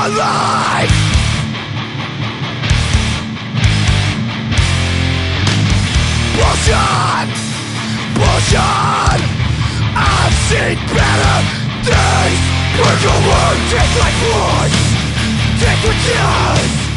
alive. Bullshit, bullshit. I've seen better days. Burn your word, take my voice, take what yours.